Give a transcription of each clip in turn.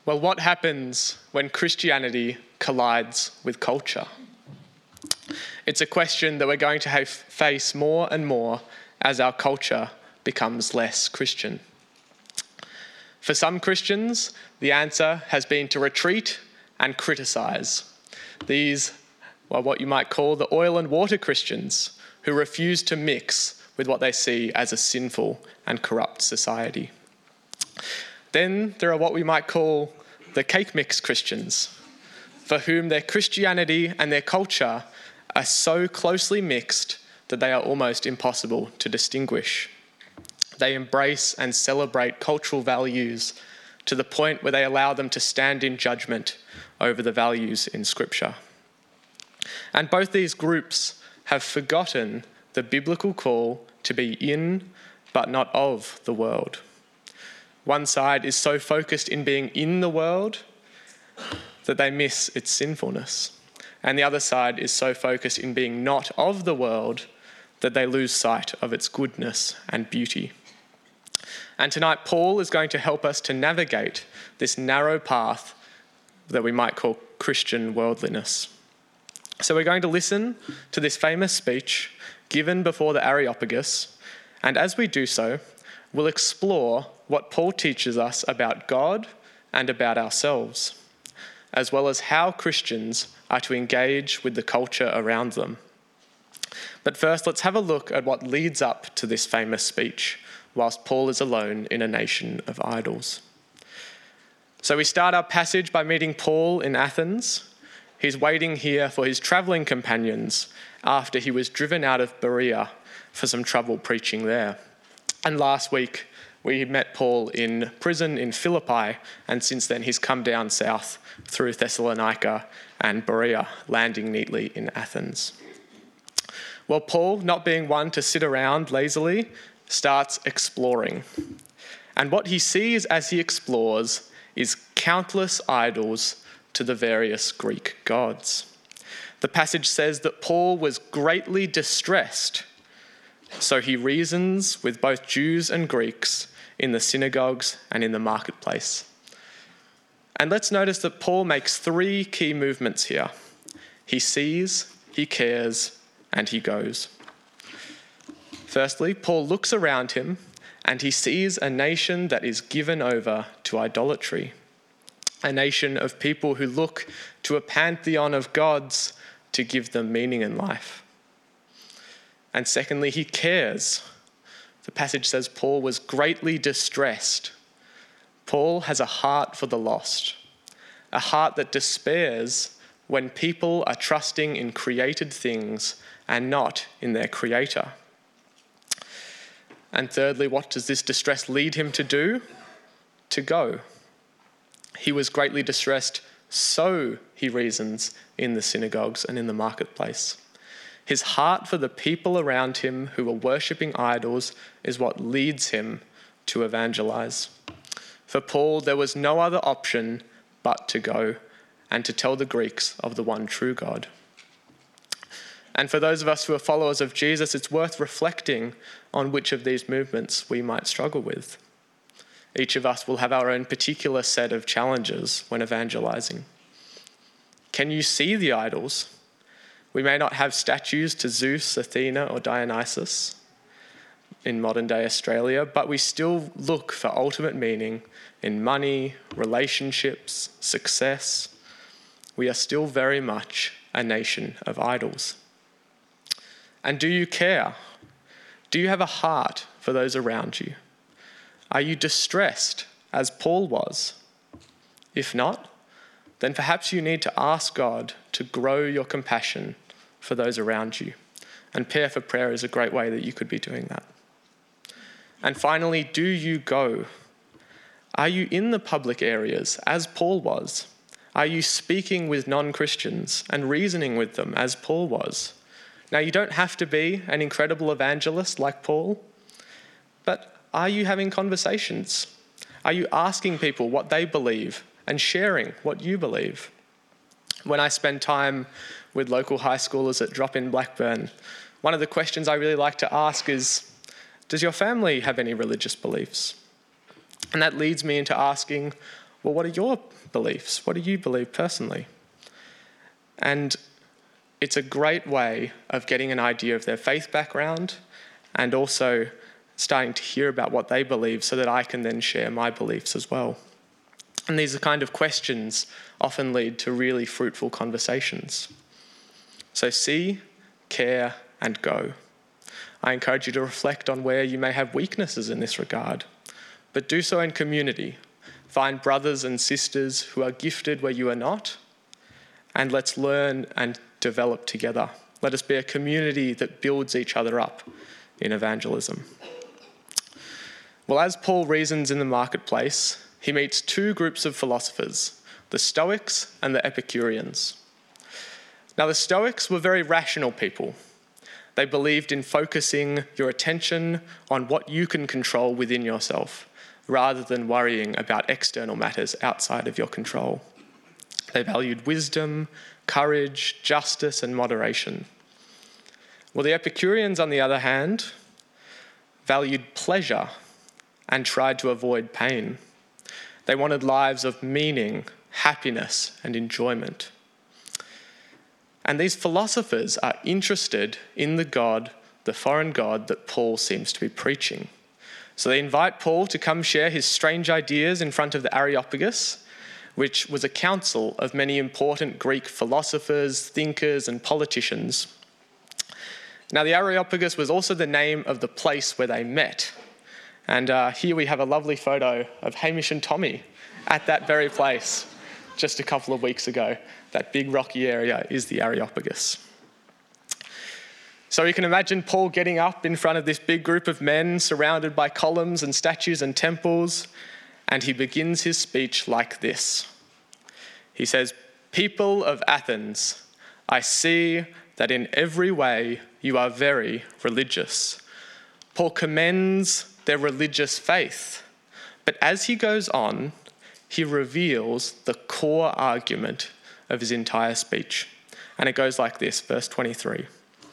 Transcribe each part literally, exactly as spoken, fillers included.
Well, what happens when Christianity collides with culture? It's a question that we're going to have face more and more as our culture becomes less Christian. For some Christians, the answer has been to retreat and criticise. These are what you might call the oil and water Christians, who refuse to mix with what they see as a sinful and corrupt society. Then there are what we might call the cake mix Christians, for whom their Christianity and their culture are so closely mixed that they are almost impossible to distinguish. They embrace and celebrate cultural values to the point where they allow them to stand in judgment over the values in Scripture. And both these groups have forgotten the biblical call to be in but not of the world. One side is so focused in being in the world that they miss its sinfulness. And the other side is so focused in being not of the world that they lose sight of its goodness and beauty. And tonight, Paul is going to help us to navigate this narrow path that we might call Christian worldliness. So we're going to listen to this famous speech given before the Areopagus, and as we do so, we'll explore what Paul teaches us about God and about ourselves, as well as how Christians are to engage with the culture around them. But first, let's have a look at what leads up to this famous speech, whilst Paul is alone in a nation of idols. So we start our passage by meeting Paul in Athens. He's waiting here for his travelling companions after he was driven out of Berea for some trouble preaching there. And last week, we met Paul in prison in Philippi, and since then he's come down south through Thessalonica and Berea, landing neatly in Athens. Well, Paul, not being one to sit around lazily, starts exploring. And what he sees as he explores is countless idols to the various Greek gods. The passage says that Paul was greatly distressed, so he reasons with both Jews and Greeks in the synagogues and in the marketplace. And let's notice that Paul makes three key movements here. He sees, he cares, and he goes. Firstly, Paul looks around him and he sees a nation that is given over to idolatry, a nation of people who look to a pantheon of gods to give them meaning in life. And secondly, he cares. The passage says Paul was greatly distressed. Paul has a heart for the lost, a heart that despairs when people are trusting in created things and not in their creator. And thirdly, what does this distress lead him to do? To go. He was greatly distressed, so he reasons in the synagogues and in the marketplace. His heart for the people around him who were worshipping idols is what leads him to evangelize. For Paul, there was no other option but to go and to tell the Greeks of the one true God. And for those of us who are followers of Jesus, it's worth reflecting on which of these movements we might struggle with. Each of us will have our own particular set of challenges when evangelizing. Can you see the idols? We may not have statues to Zeus, Athena, or Dionysus in modern-day Australia, but we still look for ultimate meaning in money, relationships, success. We are still very much a nation of idols. And do you care? Do you have a heart for those around you? Are you distressed, as Paul was? If not, then perhaps you need to ask God to grow your compassion for those around you. And Pair for Prayer is a great way that you could be doing that. And finally, do you go? Are you in the public areas, as Paul was? Are you speaking with non-Christians and reasoning with them, as Paul was? Now, you don't have to be an incredible evangelist like Paul, but are you having conversations? Are you asking people what they believe and sharing what you believe? When I spend time with local high schoolers at Drop in Blackburn, one of the questions I really like to ask is, does your family have any religious beliefs? And that leads me into asking, well, what are your beliefs? What do you believe personally? And it's a great way of getting an idea of their faith background and also starting to hear about what they believe so that I can then share my beliefs as well. And these are kind of questions often lead to really fruitful conversations. So see, care, and go. I encourage you to reflect on where you may have weaknesses in this regard, but do so in community. Find brothers and sisters who are gifted where you are not, and let's learn and develop together. Let us be a community that builds each other up in evangelism. Well, as Paul reasons in the marketplace, he meets two groups of philosophers, the Stoics and the Epicureans. Now, the Stoics were very rational people. They believed in focusing your attention on what you can control within yourself, rather than worrying about external matters outside of your control. They valued wisdom, courage, justice, and moderation. Well, the Epicureans, on the other hand, valued pleasure and tried to avoid pain. They wanted lives of meaning, happiness, and enjoyment. And these philosophers are interested in the God, the foreign God that Paul seems to be preaching. So they invite Paul to come share his strange ideas in front of the Areopagus, which was a council of many important Greek philosophers, thinkers, and politicians. Now, the Areopagus was also the name of the place where they met. And uh, here we have a lovely photo of Hamish and Tommy at that very place just a couple of weeks ago. That big rocky area is the Areopagus. So you can imagine Paul getting up in front of this big group of men surrounded by columns and statues and temples, and he begins his speech like this. He says, "People of Athens, I see that in every way you are very religious." Paul commends their religious faith, but as he goes on, he reveals the core argument of his entire speech. And it goes like this, verse twenty-three.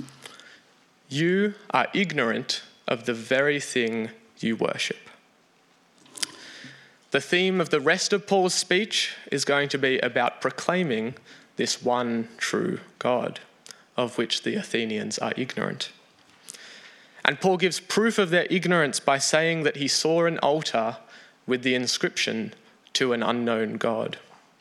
"You are ignorant of the very thing you worship." The theme of the rest of Paul's speech is going to be about proclaiming this one true God, of which the Athenians are ignorant. And Paul gives proof of their ignorance by saying that he saw an altar with the inscription, "To an unknown God."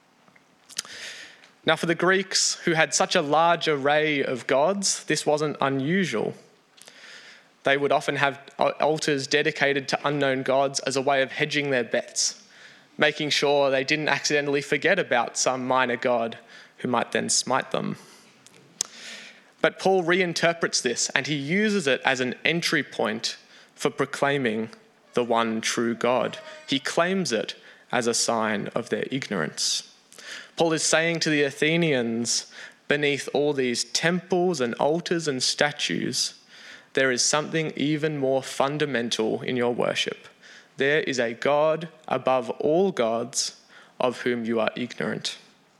Now, for the Greeks, who had such a large array of gods, this wasn't unusual. They would often have altars dedicated to unknown gods as a way of hedging their bets, making sure they didn't accidentally forget about some minor god who might then smite them. But Paul reinterprets this, and he uses it as an entry point for proclaiming the one true God. He claims it as a sign of their ignorance. Paul is saying to the Athenians, beneath all these temples and altars and statues, there is something even more fundamental in your worship. There is a God above all gods of whom you are ignorant.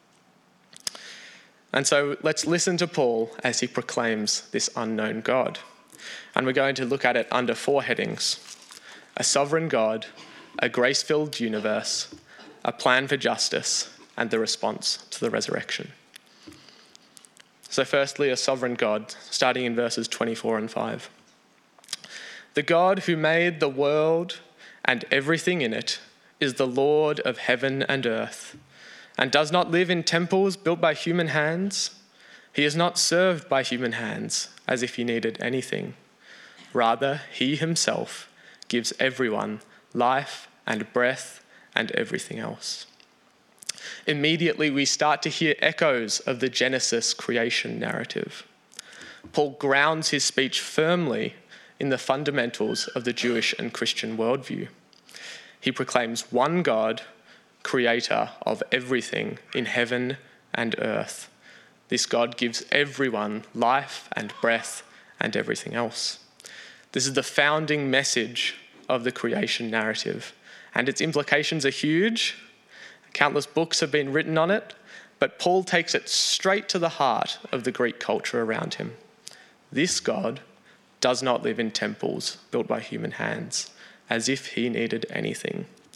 And so let's listen to Paul as he proclaims this unknown God. And we're going to look at it under four headings: a sovereign God, a grace-filled universe, a plan for justice, and the response to the resurrection. So firstly, a sovereign God, starting in verses twenty-four and five. "The God who made the world and everything in it is the Lord of heaven and earth, and does not live in temples built by human hands. He is not served by human hands as if he needed anything. Rather, he himself gives everyone life and breath and everything else." Immediately, we start to hear echoes of the Genesis creation narrative. Paul grounds his speech firmly in the fundamentals of the Jewish and Christian worldview. He proclaims one God, creator of everything in heaven and earth. This God gives everyone life and breath and everything else. This is the founding message of the creation narrative, and its implications are huge. Countless books have been written on it, but Paul takes it straight to the heart of the Greek culture around him. This God does not live in temples built by human hands, as if he needed anything.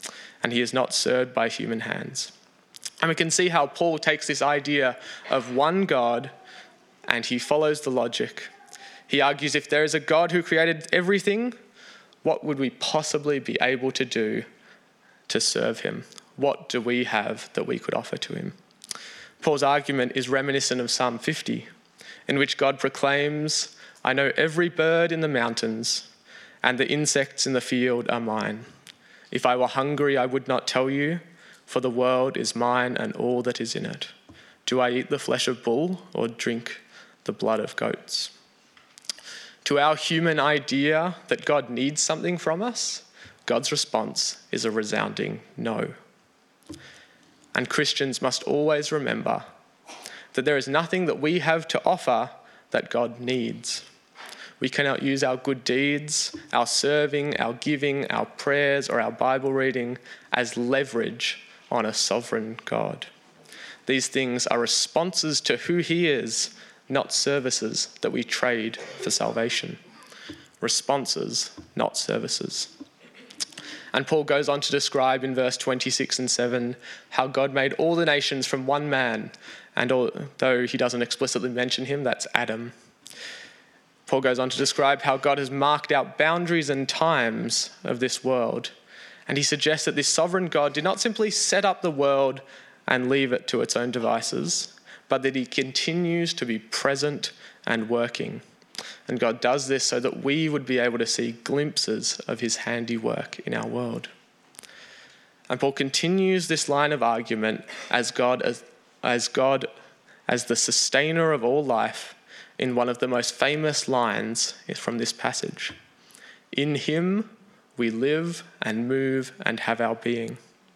and he is not served by human hands. And we can see how Paul takes this idea of one God and he follows the logic. He argues if there is a God who created everything, what would we possibly be able to do to serve him? What do we have that we could offer to him? Paul's argument is reminiscent of Psalm fifty, in which God proclaims, "I know every bird in the mountains, and the insects in the field are mine. If I were hungry, I would not tell you, for the world is mine and all that is in it. Do I eat the flesh of bull or drink the blood of goats?" To our human idea that God needs something from us, God's response is a resounding no. And Christians must always remember that there is nothing that we have to offer that God needs. We cannot use our good deeds, our serving, our giving, our prayers, or our Bible reading as leverage on a sovereign God. These things are responses to who he is, not services that we trade for salvation. Responses, not services. And Paul goes on to describe in verse twenty-six and seven how God made all the nations from one man, and although he doesn't explicitly mention him, that's Adam. Paul goes on to describe how God has marked out boundaries and times of this world, and he suggests that this sovereign God did not simply set up the world and leave it to its own devices, but that he continues to be present and working. And God does this so that we would be able to see glimpses of his handiwork in our world. And Paul continues this line of argument as God as, as God as the sustainer of all life in one of the most famous lines from this passage. In him we live and move and have our being.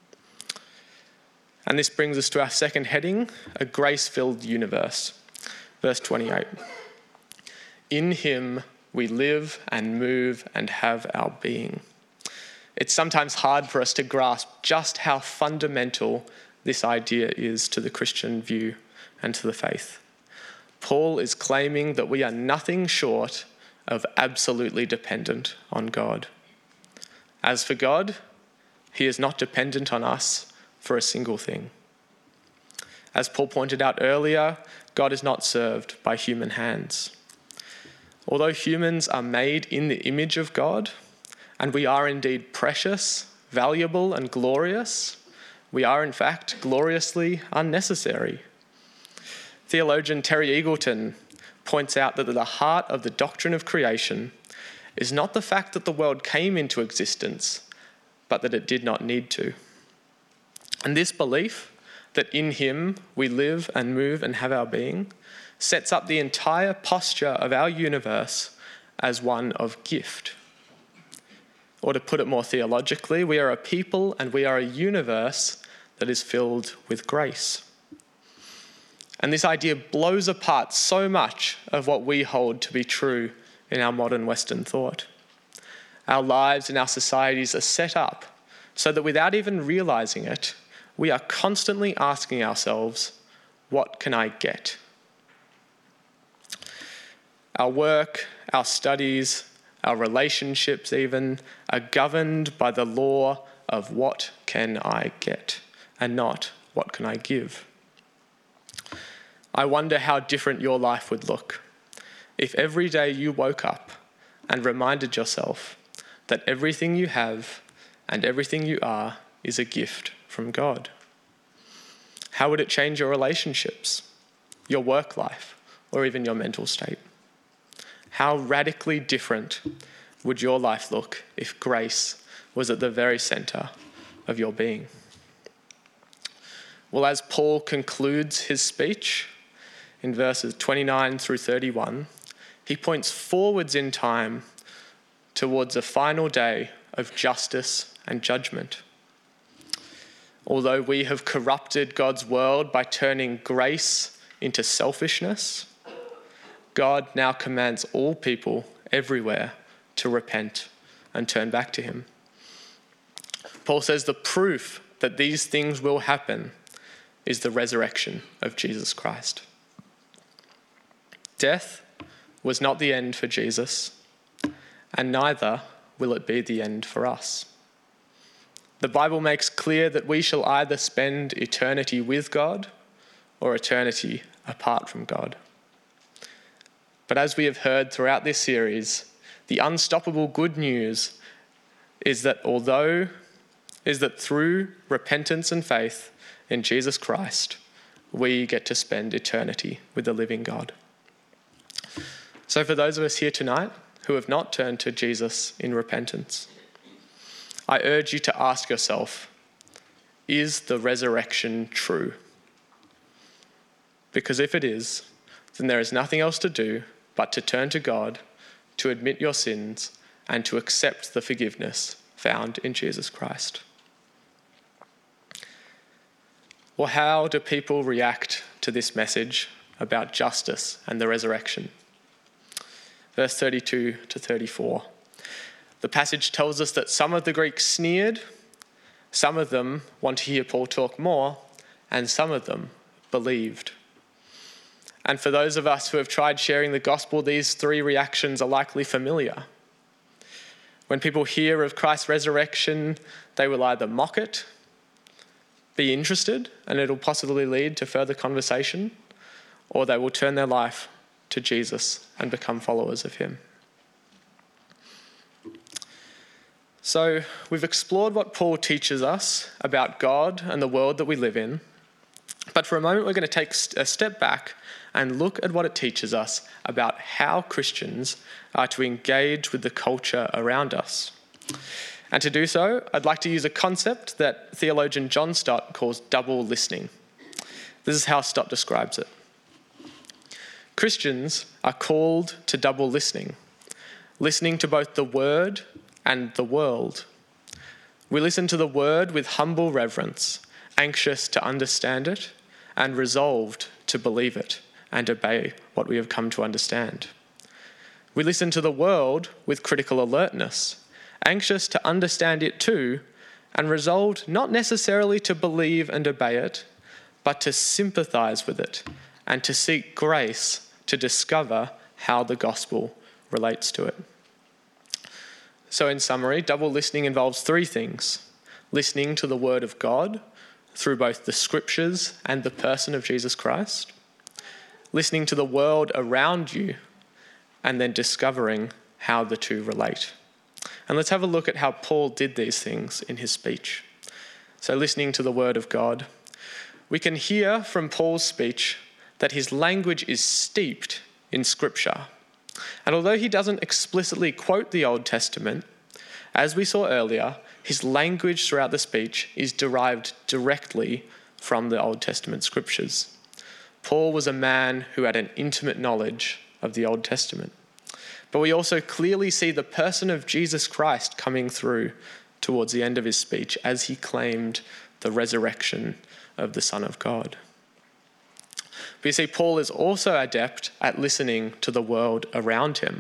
And this brings us to our second heading, a grace-filled universe. Verse twenty-eight. In him we live and move and have our being. It's sometimes hard for us to grasp just how fundamental this idea is to the Christian view and to the faith. Paul is claiming that we are nothing short of absolutely dependent on God. As for God, he is not dependent on us for a single thing. As Paul pointed out earlier, God is not served by human hands. Although humans are made in the image of God, and we are indeed precious, valuable, and glorious, we are in fact gloriously unnecessary. Theologian Terry Eagleton points out that the heart of the doctrine of creation is not the fact that the world came into existence, but that it did not need to. And this belief that in him we live and move and have our being sets up the entire posture of our universe as one of gift. Or to put it more theologically, we are a people and we are a universe that is filled with grace. And this idea blows apart so much of what we hold to be true in our modern Western thought. Our lives and our societies are set up so that without even realizing it, we are constantly asking ourselves, what can I get? Our work, our studies, our relationships even, are governed by the law of what can I get, and not what can I give. I wonder how different your life would look if every day you woke up and reminded yourself that everything you have and everything you are is a gift from God. How would it change your relationships, your work life, or even your mental state? How radically different would your life look if grace was at the very center of your being? Well, as Paul concludes his speech in verses twenty-nine through thirty-one, he points forwards in time towards a final day of justice and judgment. Although we have corrupted God's world by turning grace into selfishness, God now commands all people everywhere to repent and turn back to him. Paul says the proof that these things will happen is the resurrection of Jesus Christ. Death was not the end for Jesus, and neither will it be the end for us. The Bible makes clear that we shall either spend eternity with God or eternity apart from God. But as we have heard throughout this series, the unstoppable good news is that although is that through repentance and faith in Jesus Christ, we get to spend eternity with the living God. So for those of us here tonight who have not turned to Jesus in repentance, I urge you to ask yourself, is the resurrection true? Because if it is, then there is nothing else to do but to turn to God, to admit your sins, and to accept the forgiveness found in Jesus Christ. Well, how do people react to this message about justice and the resurrection? Verse thirty-two to thirty-four. The passage tells us that some of the Greeks sneered, some of them want to hear Paul talk more, and some of them believed. And for those of us who have tried sharing the gospel, these three reactions are likely familiar. When people hear of Christ's resurrection, they will either mock it, be interested, and it'll possibly lead to further conversation, or they will turn their life to Jesus and become followers of him. So we've explored what Paul teaches us about God and the world that we live in, but for a moment we're going to take a step back and look at what it teaches us about how Christians are to engage with the culture around us. And to do so, I'd like to use a concept that theologian John Stott calls double listening. This is how Stott describes it. Christians are called to double listening, listening to both the word and the world. We listen to the word with humble reverence, anxious to understand it, and resolved to believe it and obey what we have come to understand. We listen to the world with critical alertness, anxious to understand it too, and resolved not necessarily to believe and obey it, but to sympathize with it and to seek grace to discover how the gospel relates to it. So in summary, double listening involves three things: listening to the word of God through both the scriptures and the person of Jesus Christ, listening to the world around you, and then discovering how the two relate. And let's have a look at how Paul did these things in his speech. So listening to the word of God, we can hear from Paul's speech that his language is steeped in scripture. And although he doesn't explicitly quote the Old Testament, as we saw earlier, his language throughout the speech is derived directly from the Old Testament scriptures. Paul was a man who had an intimate knowledge of the Old Testament. But we also clearly see the person of Jesus Christ coming through towards the end of his speech as he claimed the resurrection of the Son of God. But you see, Paul is also adept at listening to the world around him.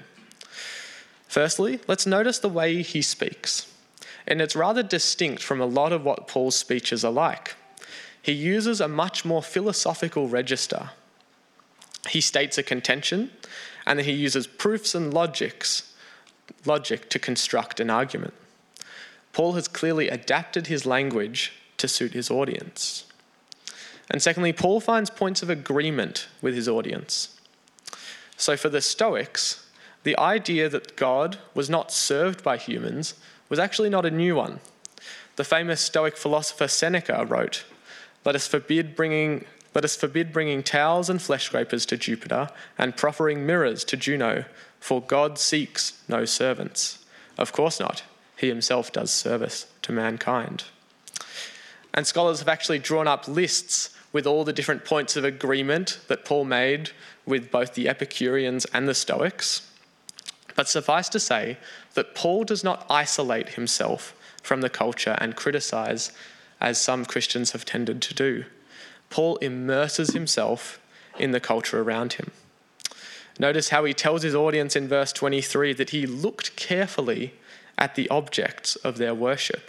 Firstly, let's notice the way he speaks. And it's rather distinct from a lot of what Paul's speeches are like. He uses a much more philosophical register. He states a contention, and then he uses proofs and logics, logic to construct an argument. Paul has clearly adapted his language to suit his audience. And secondly, Paul finds points of agreement with his audience. So for the Stoics, the idea that God was not served by humans was actually not a new one. The famous Stoic philosopher Seneca wrote, "Let us forbid bringing, let us forbid bringing towels and flesh scrapers to Jupiter and proffering mirrors to Juno, for God seeks no servants." Of course not. He himself does service to mankind. And scholars have actually drawn up lists with all the different points of agreement that Paul made with both the Epicureans and the Stoics. But suffice to say that Paul does not isolate himself from the culture and criticize, as some Christians have tended to do. Paul immerses himself in the culture around him. Notice how he tells his audience in verse twenty-three that he looked carefully at the objects of their worship.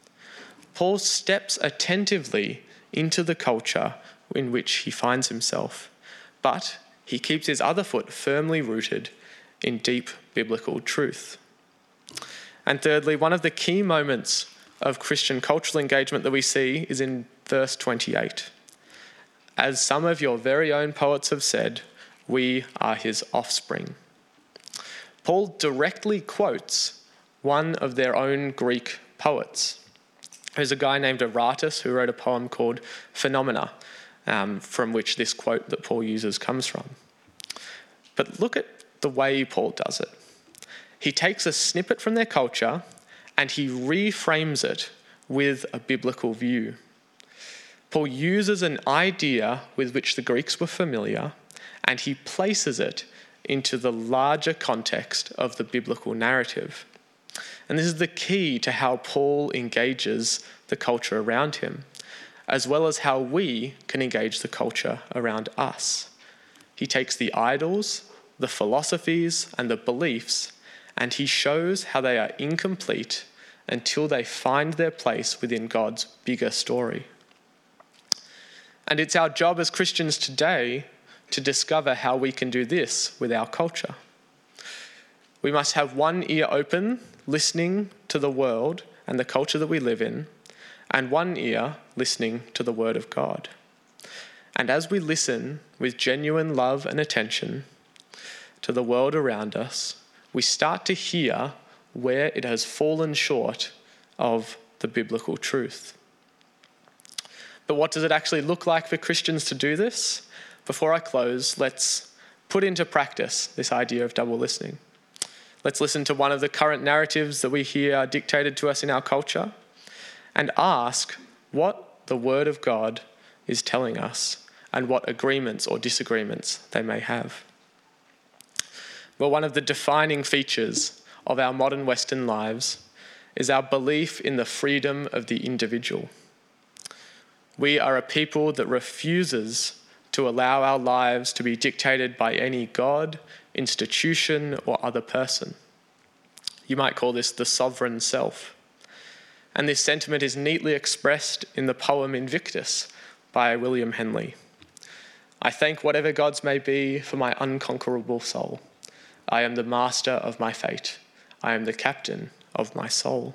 Paul steps attentively into the culture in which he finds himself, but he keeps his other foot firmly rooted in deep biblical truth. And thirdly, one of the key moments of Christian cultural engagement that we see is in verse twenty-eight. As some of your very own poets have said, we are his offspring. Paul directly quotes one of their own Greek poets. There's a guy named Aratus who wrote a poem called Phenomena, um, from which this quote that Paul uses comes from. But look at the way Paul does it. He takes a snippet from their culture and he reframes it with a biblical view. Paul uses an idea with which the Greeks were familiar and he places it into the larger context of the biblical narrative. And this is the key to how Paul engages the culture around him, as well as how we can engage the culture around us. He takes the idols, the philosophies, and the beliefs, and he shows how they are incomplete until they find their place within God's bigger story. And it's our job as Christians today to discover how we can do this with our culture. We must have one ear open, listening to the world and the culture that we live in, and one ear listening to the word of God. And as we listen with genuine love and attention to the world around us, we start to hear where it has fallen short of the biblical truth. But what does it actually look like for Christians to do this? Before I close, let's put into practice this idea of double listening. Let's listen to one of the current narratives that we hear dictated to us in our culture and ask what the Word of God is telling us and what agreements or disagreements they may have. Well, one of the defining features of our modern Western lives is our belief in the freedom of the individual. We are a people that refuses to allow our lives to be dictated by any God, institution, or other person. You might call this the sovereign self. And this sentiment is neatly expressed in the poem Invictus by William Henley. I thank whatever gods may be for my unconquerable soul. I am the master of my fate. I am the captain of my soul.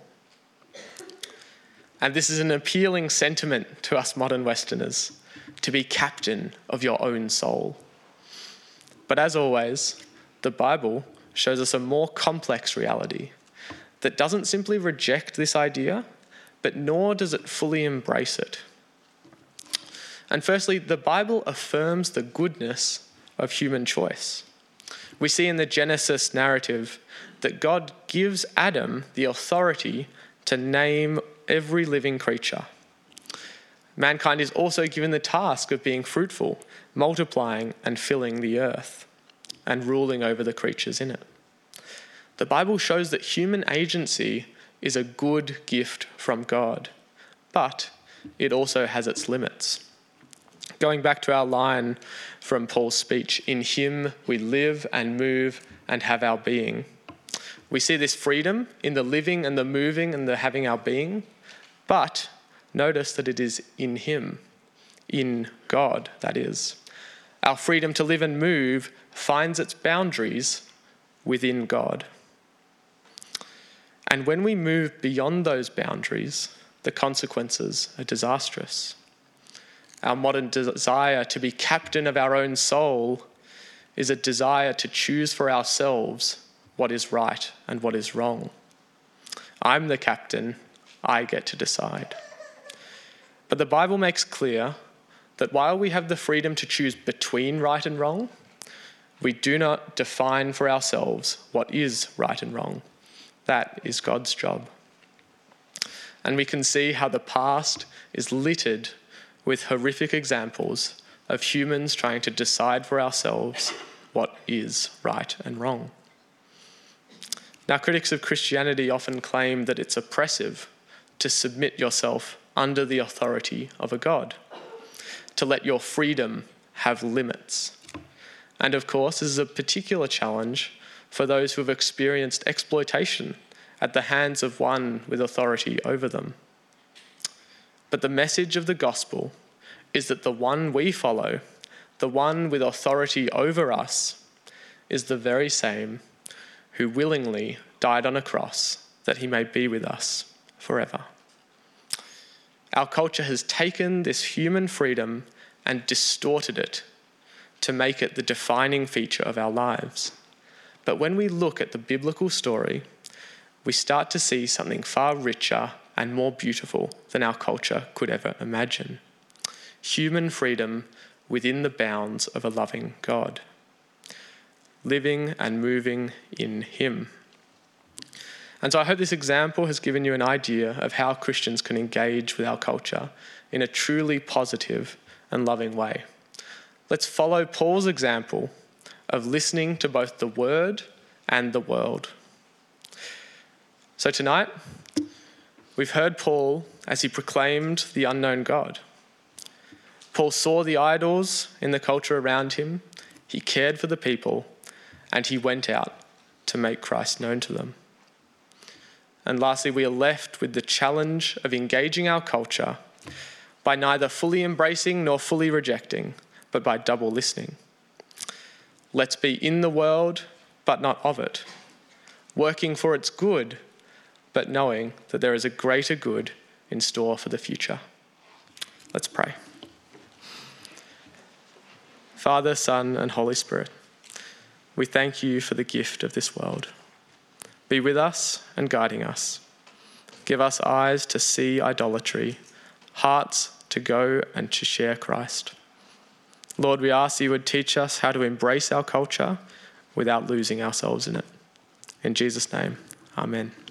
And this is an appealing sentiment to us modern Westerners, to be captain of your own soul. But as always, the Bible shows us a more complex reality that doesn't simply reject this idea, but nor does it fully embrace it. And firstly, the Bible affirms the goodness of human choice. We see in the Genesis narrative that God gives Adam the authority to name every living creature. Mankind is also given the task of being fruitful, multiplying and filling the earth, and ruling over the creatures in it. The Bible shows that human agency is a good gift from God, but it also has its limits. Going back to our line from Paul's speech, in him we live and move and have our being. We see this freedom in the living and the moving and the having our being, but notice that it is in him, in God, that is. Our freedom to live and move finds its boundaries within God. And when we move beyond those boundaries, the consequences are disastrous. Our modern desire to be captain of our own soul is a desire to choose for ourselves what is right and what is wrong. I'm the captain, I get to decide. But the Bible makes clear that while we have the freedom to choose between right and wrong, we do not define for ourselves what is right and wrong. That is God's job. And we can see how the past is littered with horrific examples of humans trying to decide for ourselves what is right and wrong. Now, critics of Christianity often claim that it's oppressive to submit yourself under the authority of a God, to let your freedom have limits. And of course, this is a particular challenge for those who have experienced exploitation at the hands of one with authority over them. But the message of the gospel is that the one we follow, the one with authority over us, is the very same who willingly died on a cross that he may be with us forever. Our culture has taken this human freedom and distorted it to make it the defining feature of our lives. But when we look at the biblical story, we start to see something far richer and more beautiful than our culture could ever imagine. Human freedom within the bounds of a loving God, living and moving in him. And so I hope this example has given you an idea of how Christians can engage with our culture in a truly positive and loving way. Let's follow Paul's example of listening to both the word and the world. So tonight, we've heard Paul as he proclaimed the unknown God. Paul saw the idols in the culture around him, he cared for the people, and he went out to make Christ known to them. And lastly, we are left with the challenge of engaging our culture by neither fully embracing nor fully rejecting, but by double listening. Let's be in the world, but not of it, working for its good, but knowing that there is a greater good in store for the future. Let's pray. Father, Son, and Holy Spirit, we thank you for the gift of this world. Be with us and guiding us. Give us eyes to see idolatry, hearts to go and to share Christ. Lord, we ask you would teach us how to embrace our culture without losing ourselves in it. In Jesus' name, amen.